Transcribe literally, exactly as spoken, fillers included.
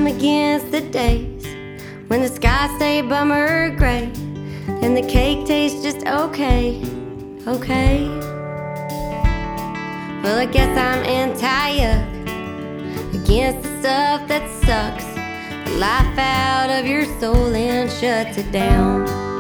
against the days when the skies stay bummer gray and the cake tastes just okay, okay. Well, I guess I'm anti-yuck, against the stuff that sucks the life out of your soul and shuts it down.